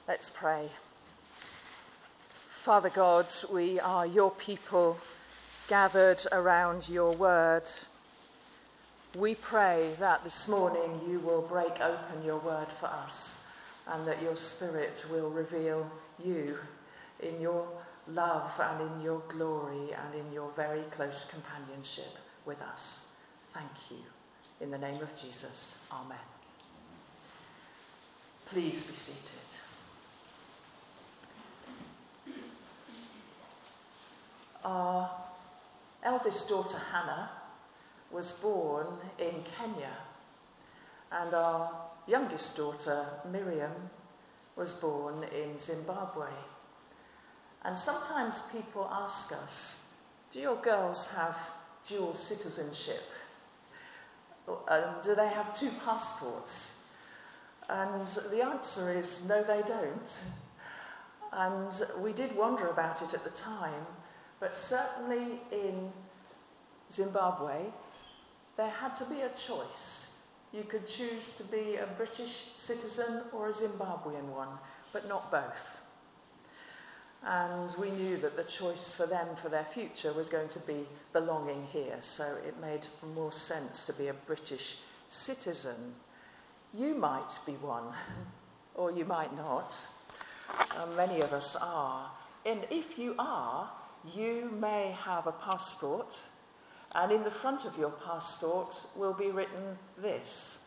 Let's pray. Father God, we are your people gathered around your word. We pray that this morning you will break open your word for us and that your Spirit will reveal you in your love and in your glory and in your very close companionship with us. Thank you. In the name of Jesus, amen. Please be seated. Our eldest daughter Hannah was born in Kenya, and our youngest daughter Miriam was born in Zimbabwe. And sometimes people ask us, do your girls have dual citizenship? Do they have two passports? And the answer is no, they don't. And we did wonder about it at the time, but certainly in Zimbabwe, there had to be a choice. You could choose to be a British citizen or a Zimbabwean one, but not both. And we knew that the choice for them for their future was going to be belonging here, so it made more sense to be a British citizen. You might be one, or you might not. Many of us are. And if you are, you may have a passport, and in the front of your passport will be written this: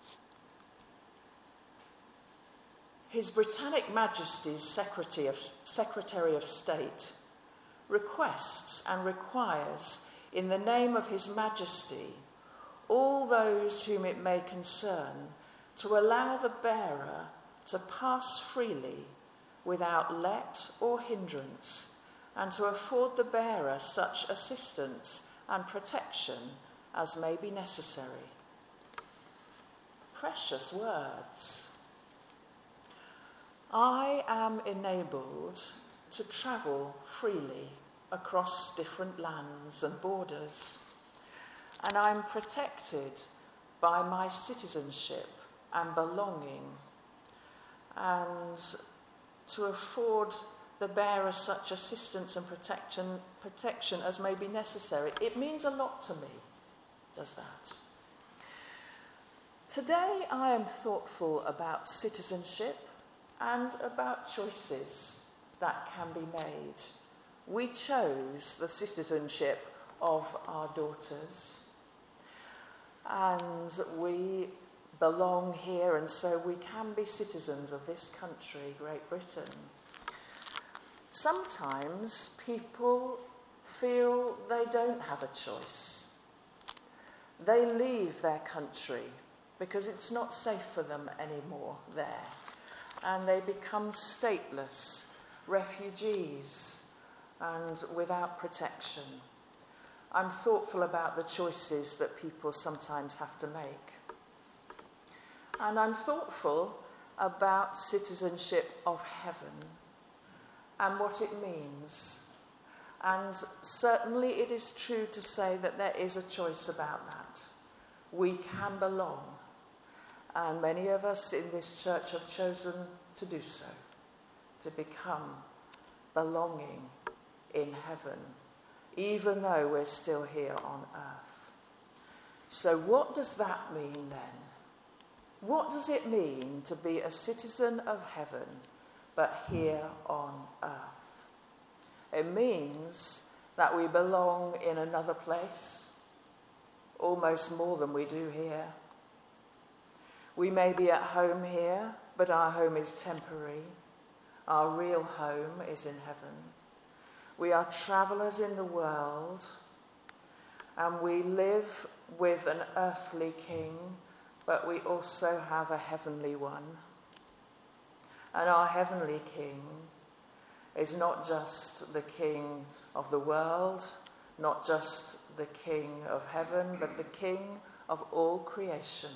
His Britannic Majesty's Secretary of State requests and requires, in the name of His Majesty, all those whom it may concern, to allow the bearer to pass freely without let or hindrance, and to afford the bearer such assistance and protection as may be necessary. Precious words. I am enabled to travel freely across different lands and borders, and I'm protected by my citizenship and belonging, and to afford the bearer such assistance and protection as may be necessary. It means a lot to me, does that? Today I am thoughtful about citizenship and about choices that can be made. We chose the citizenship of our daughters, and we belong here, and so we can be citizens of this country, Great Britain. Sometimes people feel they don't have a choice. They leave their country because it's not safe for them anymore there, and they become stateless, refugees, and without protection. I'm thoughtful about the choices that people sometimes have to make. And I'm thoughtful about citizenship of heaven and what it means. And certainly it is true to say that there is a choice about that. We can belong. And many of us in this church have chosen to do so, to become belonging in heaven, even though we're still here on earth. So what does that mean then? What does it mean to be a citizen of heaven, but here on earth? It means that we belong in another place, almost more than we do here. We may be at home here, but our home is temporary. Our real home is in heaven. We are travellers in the world, and we live with an earthly king, but we also have a heavenly one. And our heavenly king is not just the king of the world, not just the king of heaven, but the king of all creation.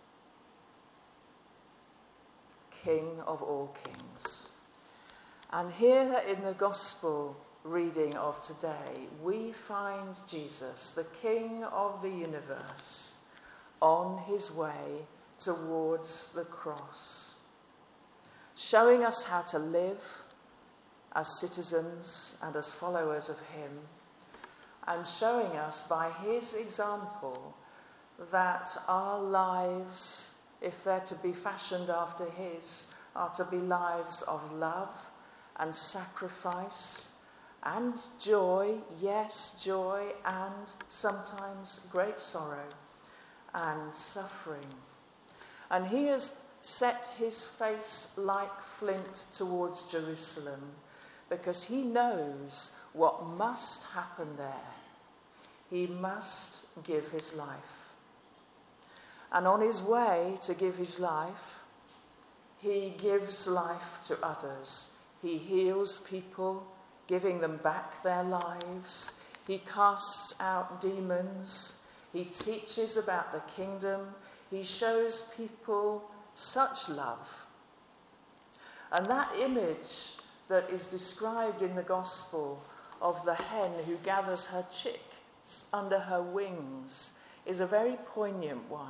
King of all kings. And here in the gospel reading of today, we find Jesus, the King of the universe, on his way towards the cross. showing us how to live as citizens and as followers of him, and showing us by his example that our lives, if they're to be fashioned after his, are to be lives of love and sacrifice and joy, yes, joy, and sometimes great sorrow and suffering. And he has set his face like flint towards Jerusalem because he knows what must happen there. He must give his life. And on his way to give his life, he gives life to others. He heals people, giving them back their lives. He casts out demons. He teaches about the kingdom. He shows people such love. And that image that is described in the gospel of the hen who gathers her chicks under her wings is a very poignant one.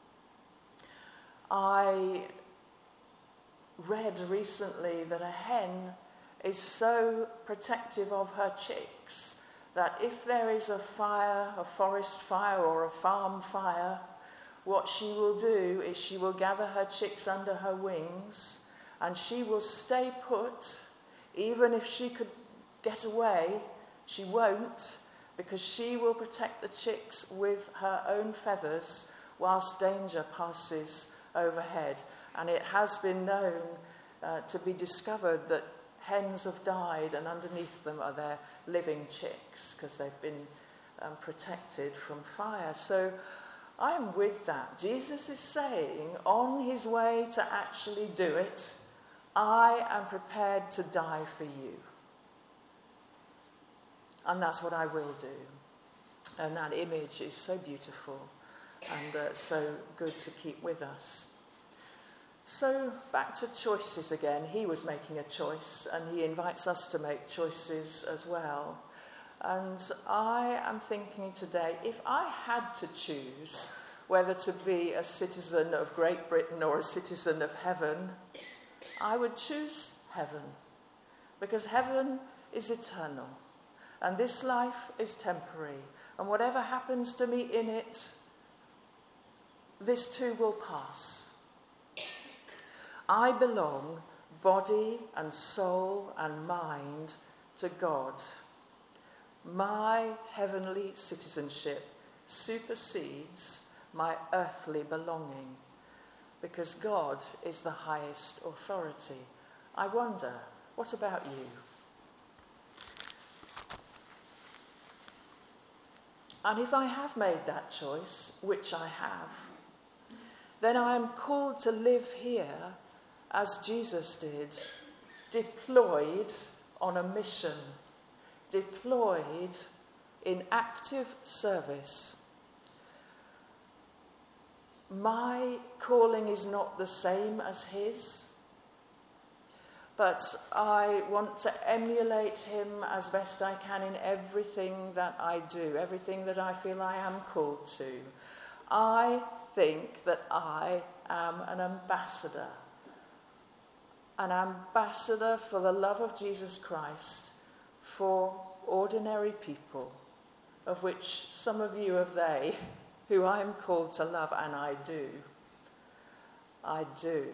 I read recently that a hen is so protective of her chicks that if there is a fire, a forest fire or a farm fire, what she will do is she will gather her chicks under her wings and she will stay put. Even if she could get away, she won't, because she will protect the chicks with her own feathers whilst danger passes overhead. And it has been known to be discovered that hens have died and underneath them are their living chicks because they've been protected from fire. So I'm with that. Jesus is saying, on his way to actually do it, I am prepared to die for you. And that's what I will do. And that image is so beautiful and so good to keep with us. So back to choices again. He was making a choice and he invites us to make choices as well. And I am thinking today, if I had to choose whether to be a citizen of Great Britain or a citizen of heaven, I would choose heaven, because heaven is eternal and this life is temporary, and whatever happens to me in it, this too will pass. I belong, body and soul and mind, to God. My heavenly citizenship supersedes my earthly belonging, because God is the highest authority. I wonder, what about you? And if I have made that choice, which I have, then I am called to live here as Jesus did, deployed on a mission, deployed in active service. My calling is not the same as his, but I want to emulate him as best I can in everything that I do, everything that I feel I am called to. I think that I am an ambassador for the love of Jesus Christ for ordinary people, of which some of you are they, who I am called to love, and I do. I do.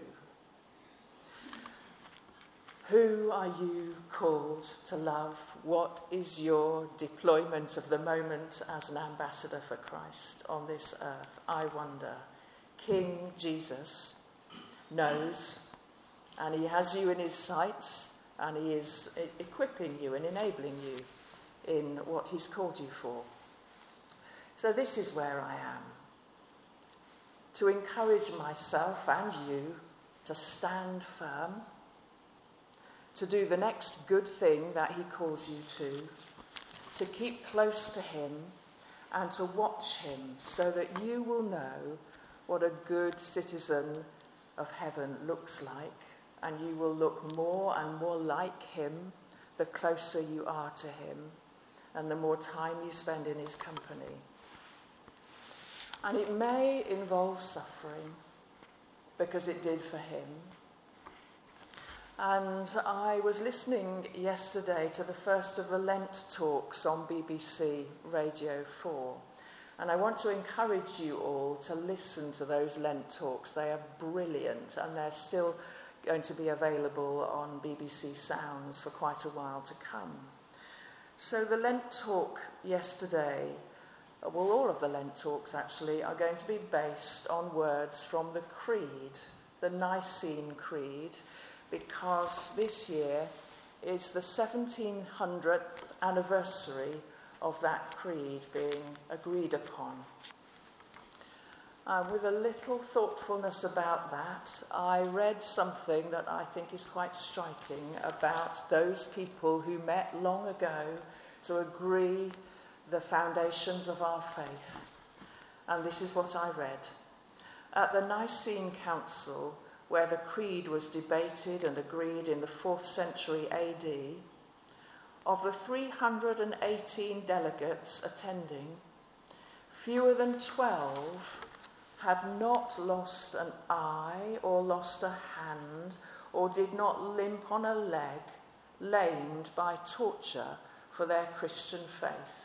Who are you called to love? What is your deployment of the moment as an ambassador for Christ on this earth? I wonder. King Jesus knows, and he has you in his sights, and he is equipping you and enabling you in what he's called you for. So this is where I am, to encourage myself and you to stand firm, to do the next good thing that he calls you to keep close to him and to watch him so that you will know what a good citizen of heaven looks like, and you will look more and more like him the closer you are to him and the more time you spend in his company. And it may involve suffering, because it did for him. And I was listening yesterday to the first of the Lent talks on BBC Radio 4. And I want to encourage you all to listen to those Lent talks. They are brilliant, and they're still going to be available on BBC Sounds for quite a while to come. So the Lent talk yesterday, well, all of the Lent talks actually, are going to be based on words from the Creed, the Nicene Creed, because this year is the 1700th anniversary of that creed being agreed upon. With a little thoughtfulness about that, I read something that I think is quite striking about those people who met long ago to agree the foundations of our faith. And this is what I read. At the Nicene Council, where the creed was debated and agreed in the 4th century AD, of the 318 delegates attending, fewer than 12 had not lost an eye or lost a hand or did not limp on a leg, lamed by torture for their Christian faith.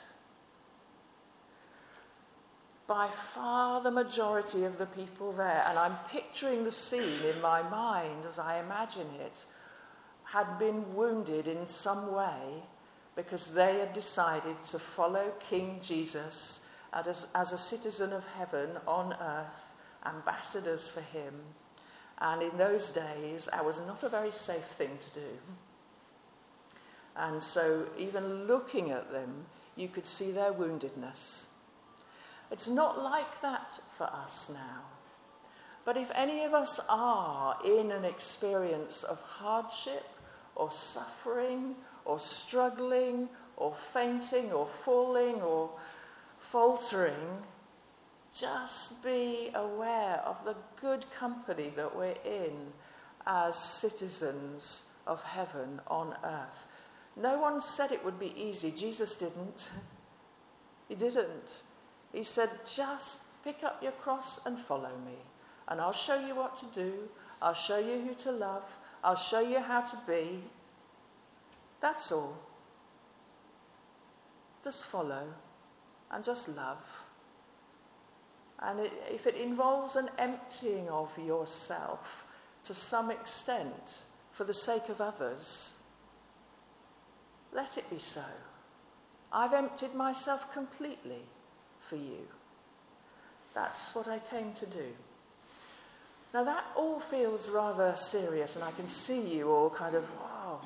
By far the majority of the people there, and I'm picturing the scene in my mind as I imagine it, had been wounded in some way because they had decided to follow King Jesus as a citizen of heaven on earth, ambassadors for him. And in those days, that was not a very safe thing to do. And so even looking at them, you could see their woundedness. It's not like that for us now. But if any of us are in an experience of hardship or suffering or struggling or fainting or falling or faltering, just be aware of the good company that we're in as citizens of heaven on earth. No one said it would be easy. Jesus didn't. He didn't. He said, just pick up your cross and follow me. And I'll show you what to do. I'll show you who to love. I'll show you how to be. That's all. Just follow and just love. And if it involves an emptying of yourself to some extent for the sake of others, let it be so. I've emptied myself completely for you. That's what I came to do. Now that all feels rather serious, and I can see you all kind of, wow,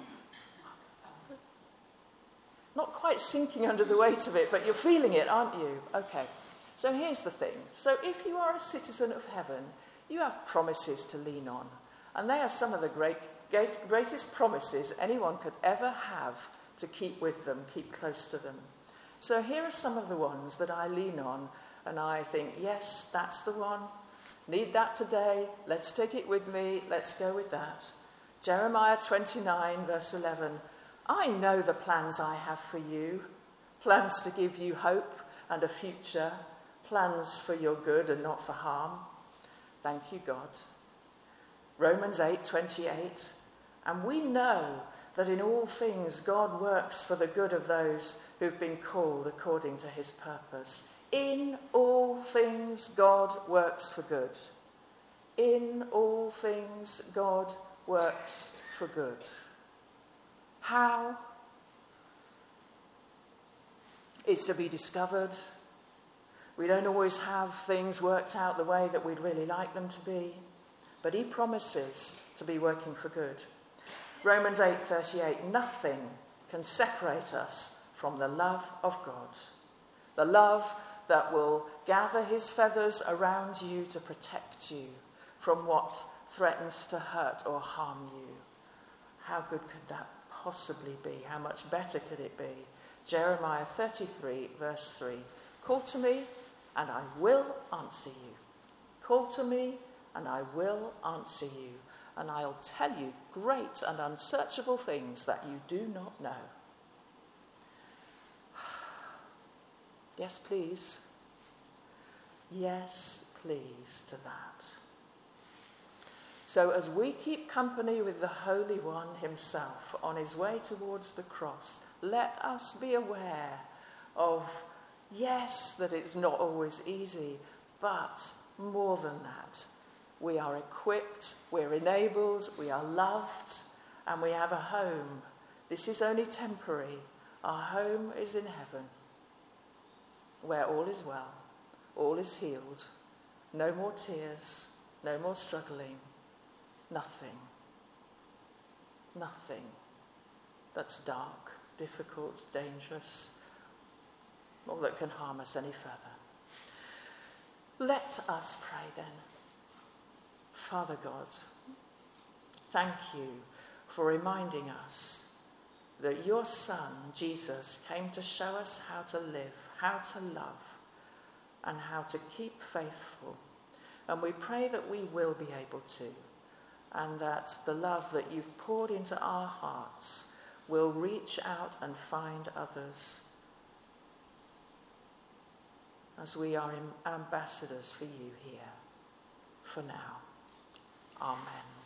not quite sinking under the weight of it, but you're feeling it, aren't you? Okay, so here's the thing. So if you are a citizen of heaven, you have promises to lean on, and they are some of the greatest promises anyone could ever have to keep with them, keep close to them. So here are some of the ones that I lean on, and I think, yes, that's the one. Need that today. Let's take it with me. Let's go with that. Jeremiah 29, verse 11. I know the plans I have for you, plans to give you hope and a future, plans for your good and not for harm. Thank you, God. Romans 8:28. And we know that in all things God works for the good of those who've been called according to his purpose. In all things God works for good. In all things God works for good. How? It's to be discovered. We don't always have things worked out the way that we'd really like them to be, but he promises to be working for good. Romans 8:38, nothing can separate us from the love of God. The love that will gather his feathers around you to protect you from what threatens to hurt or harm you. How good could that possibly be? How much better could it be? Jeremiah 33, verse 3. Call to me, and I will answer you. Call to me, and I will answer you. And I'll tell you great and unsearchable things that you do not know. Yes, please. Yes, please to that. So as we keep company with the Holy One himself on his way towards the cross, let us be aware of, yes, that it's not always easy, but more than that, we are equipped, we're enabled, we are loved, and we have a home. This is only temporary. Our home is in heaven, where all is well, all is healed, no more tears, no more struggling, nothing that's dark, difficult, dangerous, or that can harm us any further. Let us pray then. Father God, thank you for reminding us that your Son, Jesus, came to show us how to live, how to love, and how to keep faithful. And we pray that we will be able to, and that the love that you've poured into our hearts will reach out and find others as we are ambassadors for you here, for now. Amen.